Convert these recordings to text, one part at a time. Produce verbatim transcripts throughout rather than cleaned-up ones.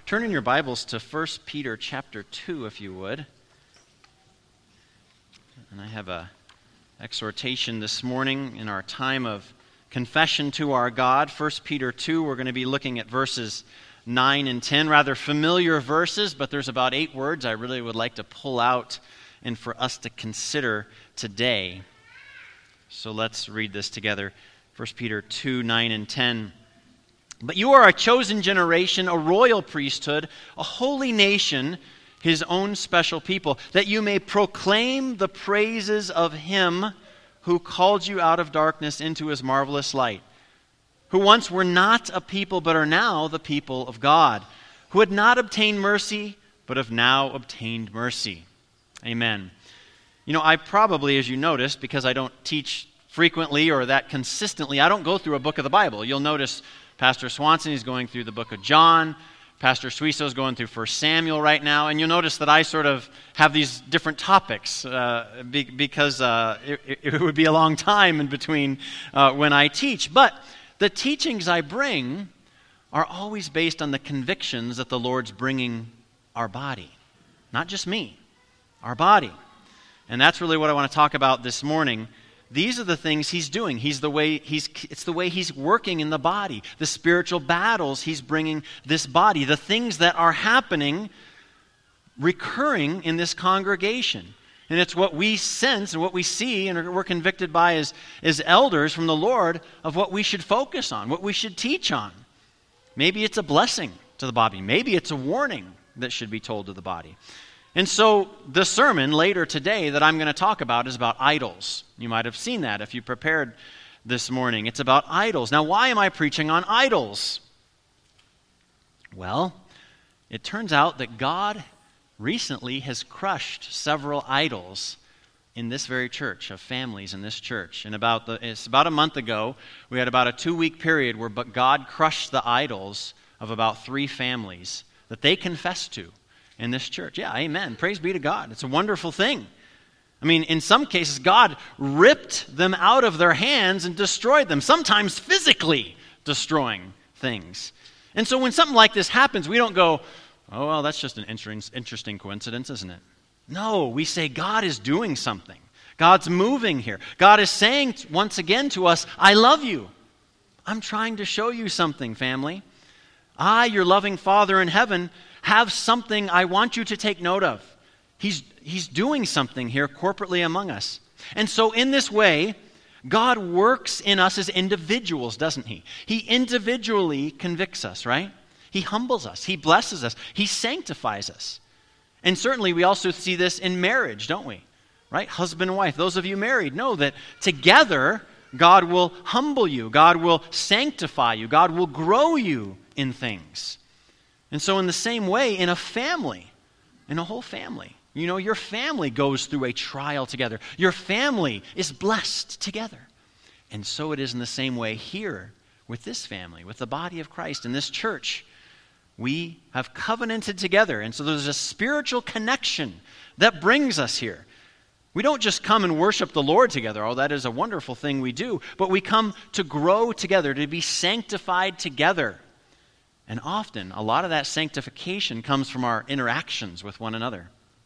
Turn in your Bibles to First Peter chapter two, if you would. And I have a exhortation this morning in our time of confession to our God. First Peter two, we're going to be looking at verses nine and ten, rather familiar verses, but there's about eight words I really would like to pull out and for us to consider today. So let's read this together. First Peter two, nine and ten. But you are a chosen generation, a royal priesthood, a holy nation, his own special people, that you may proclaim the praises of him who called you out of darkness into his marvelous light, who once were not a people but are now the people of God, who had not obtained mercy but have now obtained mercy. Amen. You know, I probably, as you noticed, because I don't teach frequently or that consistently, I don't go through a book of the Bible. You'll notice Pastor Swanson is going through the book of John. Pastor Suiso is going through First Samuel right now. And you'll notice that I sort of have these different topics uh, be, because uh, it, it would be a long time in between uh, when I teach. But the teachings I bring are always based on the convictions that the Lord's bringing our body. Not just me, our body. And that's really what I want to talk about this morning. These are the things he's doing. He's the way he's it's the way he's working in the body. The spiritual battles he's bringing this body. The things that are happening, recurring in this congregation. And it's what we sense and what we see and we're convicted by as, as elders from the Lord of what we should focus on, what we should teach on. Maybe it's a blessing to the body. Maybe it's a warning that should be told to the body. And so the sermon later today that I'm going to talk about is about idols. You might have seen that if you prepared this morning. It's about idols. Now, why am I preaching on idols? Well, it turns out that God recently has crushed several idols in this very church, of families in this church. And about the, it's about a month ago, we had about a two-week period where God crushed the idols of about three families that they confessed to in this church. Yeah, amen. Praise be to God. It's a wonderful thing. I mean, in some cases, God ripped them out of their hands and destroyed them, sometimes physically destroying things. And so when something like this happens, we don't go, oh, well, that's just an interesting coincidence, isn't it? No, we say God is doing something. God's moving here. God is saying once again to us, I love you. I'm trying to show you something, family. I, your loving Father in heaven, have something I want you to take note of. He's, he's doing something here corporately among us. And so in this way, God works in us as individuals, doesn't he? He individually convicts us, right? He humbles us. He blesses us. He sanctifies us. And certainly we also see this in marriage, don't we? Right? Husband and wife. Those of you married know that together God will humble you. God will sanctify you. God will grow you in things. And so in the same way, in a family, in a whole family, you know, your family goes through a trial together. Your family is blessed together. And so it is in the same way here with this family, with the body of Christ in this church. We have covenanted together. And so there's a spiritual connection that brings us here. We don't just come and worship the Lord together. Oh, that is a wonderful thing we do. But we come to grow together, to be sanctified together. And often, a lot of that sanctification comes from our interactions with one another.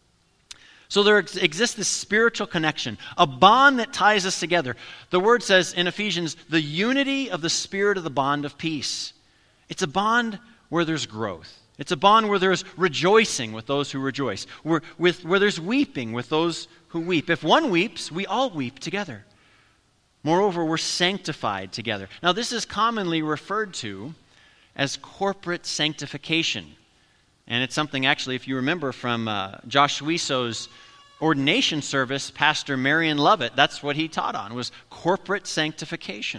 So there ex- exists this spiritual connection, a bond that ties us together. The word says in Ephesians, the unity of the Spirit of the bond of peace. It's a bond where there's growth. It's a bond where there's rejoicing with those who rejoice, where, with, where there's weeping with those who weep. If one weeps, we all weep together. Moreover, we're sanctified together. Now, this is commonly referred to as corporate sanctification. And it's something, actually, if you remember from uh, Josh Suiso's ordination service, Pastor Marion Lovett, that's what he taught on, was corporate sanctification.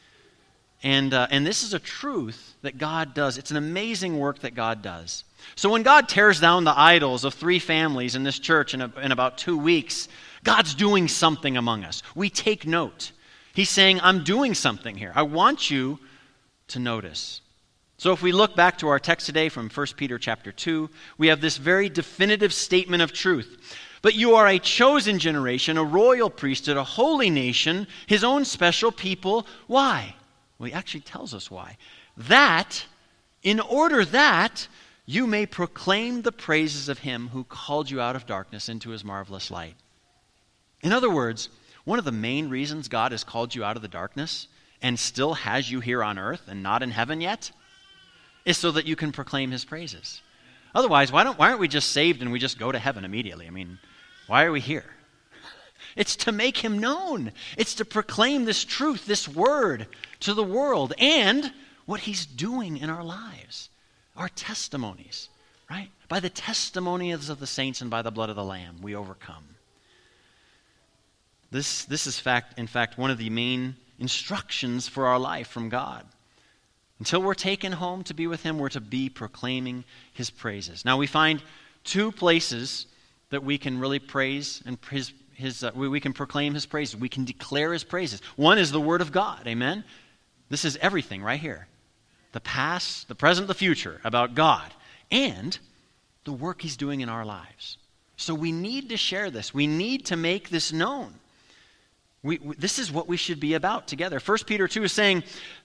And, uh, and this is a truth that God does. It's an amazing work that God does. So when God tears down the idols of three families in this church in, a, in about two weeks, God's doing something among us. We take note. He's saying, I'm doing something here. I want you to notice. So if we look back to our text today from First Peter chapter two, we have this very definitive statement of truth. But you are a chosen generation, a royal priesthood, a holy nation, his own special people. Why? Well, he actually tells us why. That, in order that you may proclaim the praises of him who called you out of darkness into his marvelous light. In other words, one of the main reasons God has called you out of the darkness and still has you here on earth and not in heaven yet is so that you can proclaim his praises. Otherwise, why don't why aren't we just saved and we just go to heaven immediately? I mean, why are we here? It's to make him known. It's to proclaim this truth, this word to the world, and what he's doing in our lives, our testimonies, right? By the testimonies of the saints and by the blood of the Lamb, we overcome. This, this is fact, in fact, one of the main instructions for our life from God. Until we're taken home to be with him, we're to be proclaiming his praises. Now, we find two places that we can really praise and his, his uh, we, we can proclaim his praises. We can declare his praises. One is the word of God, amen? This is everything right here. The past, the present, the future about God, and the work he's doing in our lives. So we need to share this. We need to make this known. We, we, this is what we should be about together. First Peter two is saying,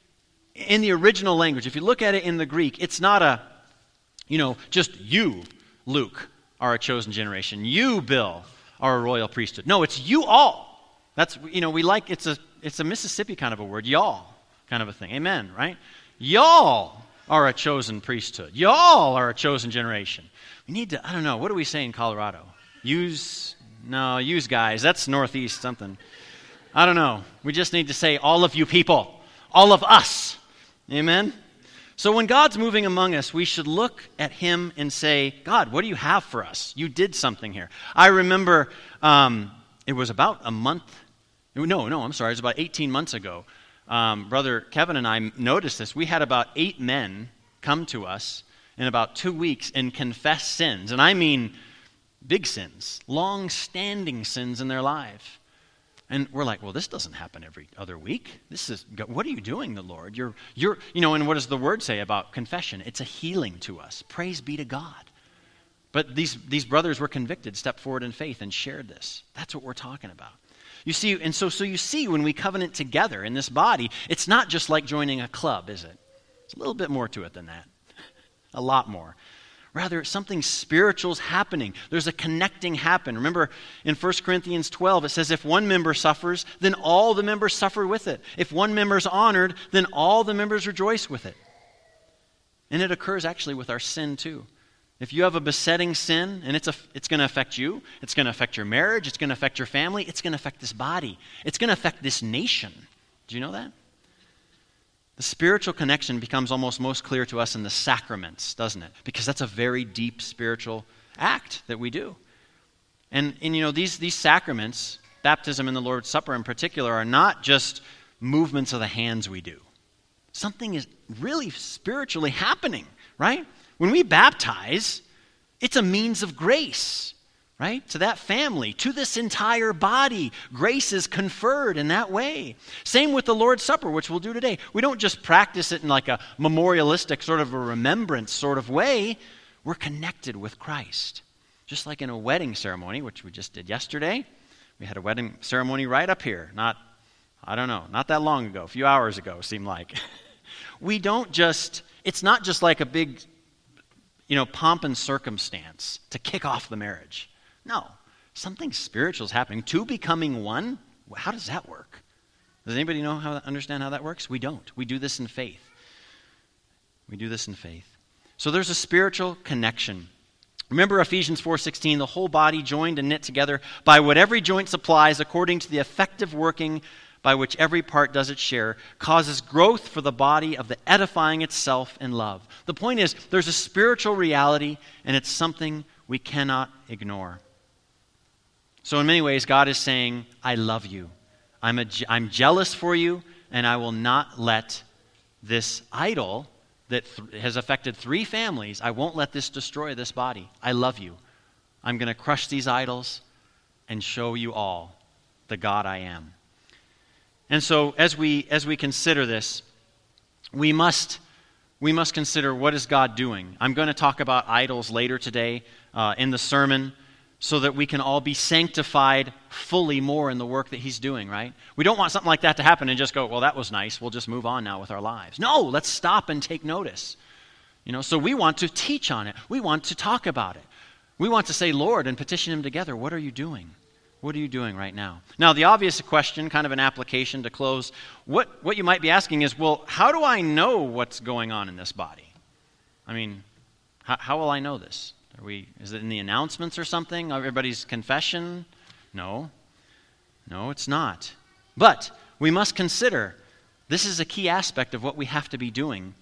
in the original language, if you look at it in the Greek, it's not a, you know, just you, Luke, are a chosen generation. You, Bill, are a royal priesthood. No, it's you all. That's, you know, we like, it's a, it's a Mississippi kind of a word, y'all kind of a thing. Amen, right? Y'all are a chosen priesthood. Y'all are a chosen generation. We need to, I don't know, what do we say in Colorado? Use, no, use guys. That's Northeast something. I don't know. We just need to say all of you people, all of us. Amen? So when God's moving among us, we should look at him and say, God, what do you have for us? You did something here. I remember um, it was about a month, no, no, I'm sorry, it was about eighteen months ago. Um, Brother Kevin and I noticed this. We had about eight men come to us in about two weeks and confess sins. And I mean big sins, long-standing sins in their life. And we're like, well, this doesn't happen every other week. This is, what are you doing, the Lord? You're, you're, you know, and what does the word say about confession? It's a healing to us. Praise be to God. But these, these brothers were convicted, stepped forward in faith, and shared this. That's what we're talking about. You see, and so, so you see when we covenant together in this body, it's not just like joining a club, is it? It's a little bit more to it than that. A lot more. Rather, something spiritual is happening. There's a connecting happen. Remember, in First Corinthians twelve, it says, if one member suffers, then all the members suffer with it. If one member is honored, then all the members rejoice with it. And it occurs actually with our sin too. If you have a besetting sin, and it's, a, it's going to affect you, it's going to affect your marriage, it's going to affect your family, it's going to affect this body, it's going to affect this nation. Do you know that? The spiritual connection becomes almost most clear to us in the sacraments, doesn't it? Because that's a very deep spiritual act that we do. And, and you know, these, these sacraments, baptism and the Lord's Supper in particular, are not just movements of the hands we do. Something is really spiritually happening, right? When we baptize, it's a means of grace, right? To that family, to this entire body. Grace is conferred in that way. Same with the Lord's Supper, which we'll do today. We don't just practice it in like a memorialistic sort of a remembrance sort of way. We're connected with Christ. Just like in a wedding ceremony, which we just did yesterday. We had a wedding ceremony right up here. Not, I don't know, not that long ago, a few hours ago, seemed like. We don't just, it's not just like a big, you know, pomp and circumstance to kick off the marriage. No, something spiritual is happening. Two becoming one, how does that work? Does anybody know how understand how that works? We don't. We do this in faith. We do this in faith. So there's a spiritual connection. Remember Ephesians four sixteen, the whole body joined and knit together by what every joint supplies according to the effective working by which every part does its share, causes growth for the body of the edifying itself in love. The point is, there's a spiritual reality, and it's something we cannot ignore. So in many ways, God is saying, I love you. I'm, a, I'm jealous for you, and I will not let this idol that th- has affected three families, I won't let this destroy this body. I love you. I'm going to crush these idols and show you all the God I am. And so as we as we consider this, we must we must consider, what is God doing? I'm going to talk about idols later today uh, in the sermon, so that we can all be sanctified fully more in the work that he's doing, right? We don't want something like that to happen and just go, well, that was nice. We'll just move on now with our lives. No, let's stop and take notice. You know, so we want to teach on it. We want to talk about it. We want to say, Lord, and petition him together. What are you doing? What are you doing right now? Now, the obvious question, kind of an application to close, what, what you might be asking is, well, how do I know what's going on in this body? I mean, how, how will I know this? Are we? Is it in the announcements or something? Everybody's confession? No. No, it's not. But we must consider this is a key aspect of what we have to be doing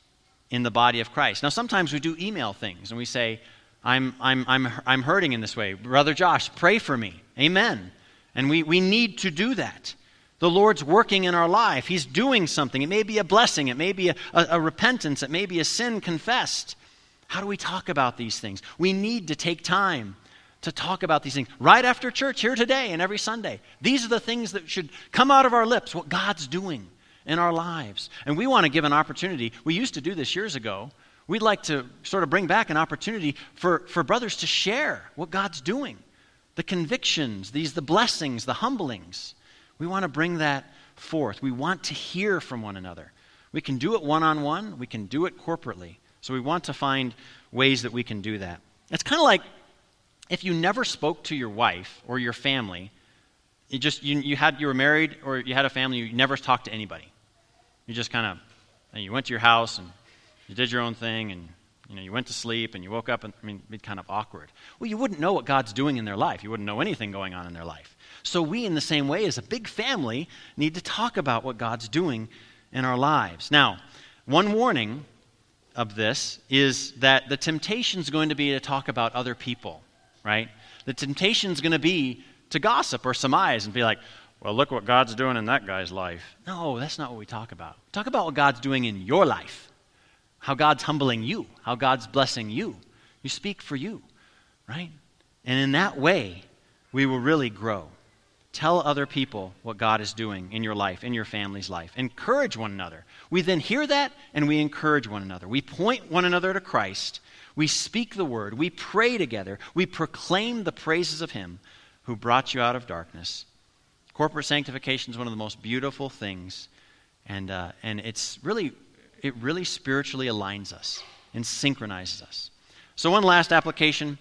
in the body of Christ. Now, sometimes we do email things and we say, I'm, I'm, I'm, I'm hurting in this way. Brother Josh, pray for me. Amen. And we, we need to do that. The Lord's working in our life. He's doing something. It may be a blessing. It may be a, a, a repentance. It may be a sin confessed. How do we talk about these things? We need to take time to talk about these things right after church here today and every Sunday. These are the things that should come out of our lips, what God's doing in our lives. And we want to give an opportunity. We used to do this years ago. We'd like to sort of bring back an opportunity for, for brothers to share what God's doing. The convictions, these the blessings, the humblings. We want to bring that forth. We want to hear from one another. We can do it one-on-one. We can do it corporately. So we want to find ways that we can do that. It's kind of like if you never spoke to your wife or your family, you just you, you had you were married or you had a family, you never talked to anybody. You just kind of you went to your house and you did your own thing, and you know you went to sleep and you woke up, and I mean it'd be kind of awkward. Well, you wouldn't know what God's doing in their life. You wouldn't know anything going on in their life. So we, in the same way, as a big family, need to talk about what God's doing in our lives. Now, one warning of this is that the temptation is going to be to talk about other people, right? The temptation is going to be to gossip or surmise and be like, well, look what God's doing in that guy's life. No, that's not what we talk about. Talk about what God's doing in your life, how God's humbling you, how God's blessing you. You speak for you, right? And in that way, we will really grow. Tell other people what God is doing in your life, in your family's life. Encourage one another. We then hear that and we encourage one another. We point one another to Christ. We speak the word. We pray together. We proclaim the praises of him who brought you out of darkness. Corporate sanctification is one of the most beautiful things, and uh, and it's really it really spiritually aligns us and synchronizes us. So one last application: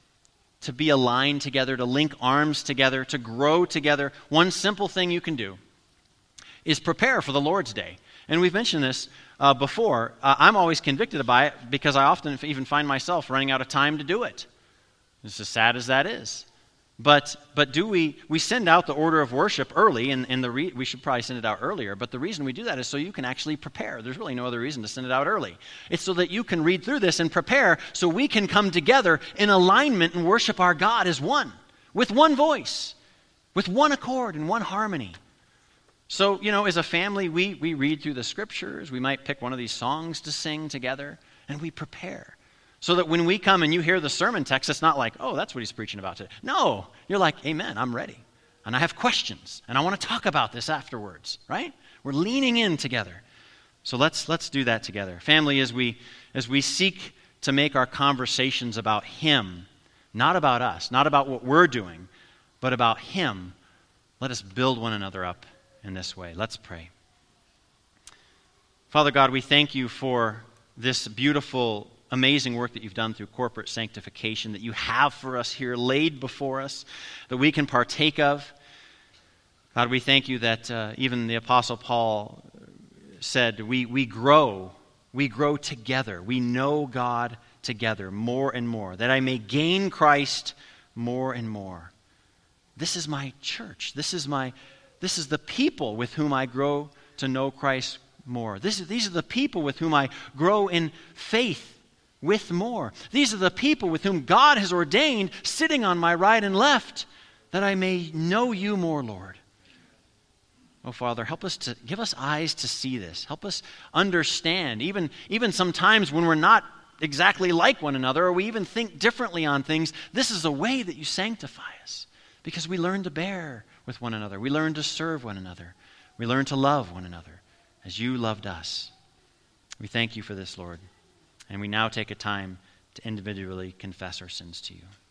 to be aligned together, to link arms together, to grow together. One simple thing you can do is prepare for the Lord's Day. And we've mentioned this uh, before. Uh, I'm always convicted by it because I often even find myself running out of time to do it. It's as sad as that is. But but do we, we send out the order of worship early, and, and the re, we should probably send it out earlier, but the reason we do that is so you can actually prepare. There's really no other reason to send it out early. It's so that you can read through this and prepare so we can come together in alignment and worship our God as one, with one voice, with one accord and one harmony. So, you know, as a family, we, we read through the scriptures. We might pick one of these songs to sing together, and we prepare. So that when we come and you hear the sermon text, it's not like, oh, that's what he's preaching about today. No, you're like, amen, I'm ready. And I have questions, and I want to talk about this afterwards, right? We're leaning in together. So let's let's do that together. Family, as we as we seek to make our conversations about him, not about us, not about what we're doing, but about him, let us build one another up in this way. Let's pray. Father God, we thank you for this beautiful, amazing work that you've done through corporate sanctification, that you have for us here, laid before us, that we can partake of. God, we thank you that uh, even the Apostle Paul said, we, we grow, we grow together. We know God together more and more, that I may gain Christ more and more. This is my church. This is my, this is the people with whom I grow to know Christ more. This is, these are the people with whom I grow in faith with more. These are the people with whom God has ordained sitting on my right and left, that I may know you more, Lord. Oh, Father, help us to give us eyes to see this. Help us understand, even, even sometimes when we're not exactly like one another, or we even think differently on things, this is a way that you sanctify us, because we learn to bear with one another. We learn to serve one another. We learn to love one another as you loved us. We thank you for this, Lord. And we now take a time to individually confess our sins to you.